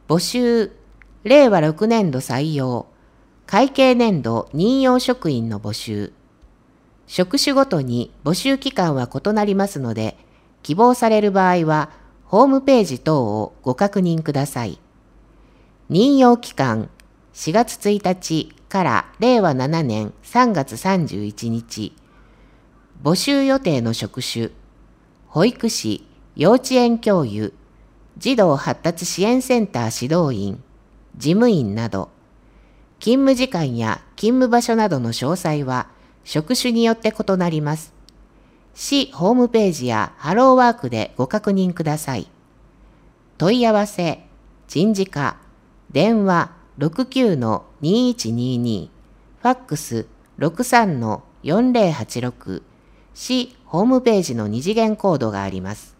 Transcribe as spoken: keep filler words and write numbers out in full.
募集、れいわろくねんど採用、会計年度任用職員の募集。職種ごとに募集期間は異なりますので、希望される場合は、ホームページ等をご確認ください。任用期間、しがつついたちかられいわななねんさんがつさんじゅういちにち。募集予定の職種、保育士、幼稚園教諭、児童発達支援センター指導員、事務員など、勤務時間や勤務場所などの詳細は職種によって異なります。市ホームページやハローワークでご確認ください。問い合わせ、人事課、電話 ろくきゅうのにいちにに、ファックス ろくさんのよんぜろはちろく、市ホームページの二次元コードがあります。